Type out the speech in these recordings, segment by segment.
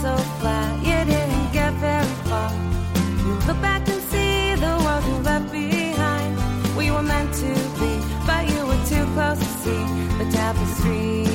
so flat, you didn't get very far. You look back and see the world you left behind. We were meant to be, but you were too close to see the tapestry.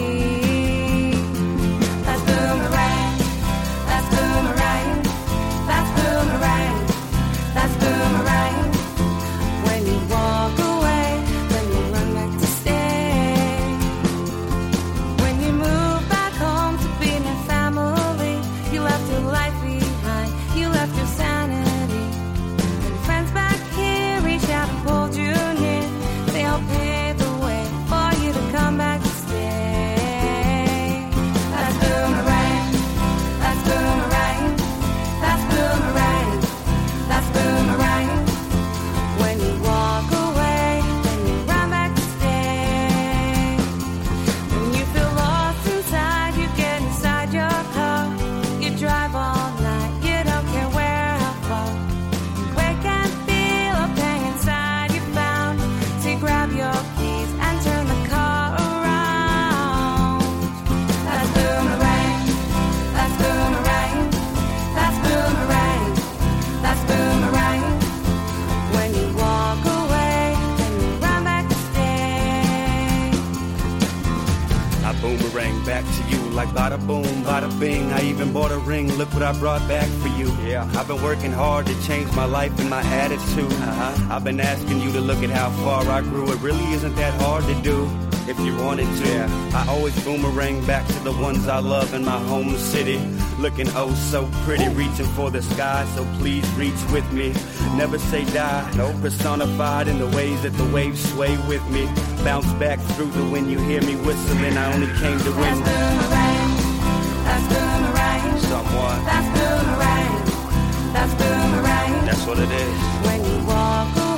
That's boomerang, that's boomerang, that's boomerang, that's boomerang. When you walk away, when you run back to stay. When you move back home to be near family, you left your life behind, you left your sanity. And friends back here reach out and pulled you near. They all paved the way for you to come back to stay. That's boomerang, that's boomerang, that's boomerang, that's boomerang. When you walk away, then you run back to stay. When you feel lost inside, you get inside your car. You drive all night, you don't care where or how far. You wake and feel a pain inside you found. So you grab your keys and turn the car around. That's boomerang, that's boomerang, that's boomerang, that's boomerang. When you walk away, then you run back to stay. I boomerang back to you like bada boom, bada bing. I even bought a ring, look what I brought back for you. Yeah, I've been working hard to change my life and my attitude. I've been asking you to look at how far I grew. It really isn't that hard to do if you wanted to. I always boomerang back to the ones I love in my home city. Looking oh so pretty, reaching for the sky, so please reach with me. Never say die, no, personified in the ways that the waves sway with me. Bounce back through the wind, you hear me whistling, I only came to win. That's boomerang, that's boomerang, Somewhat, that's boomerang, that's boomerang. that's what it is. When you walk away.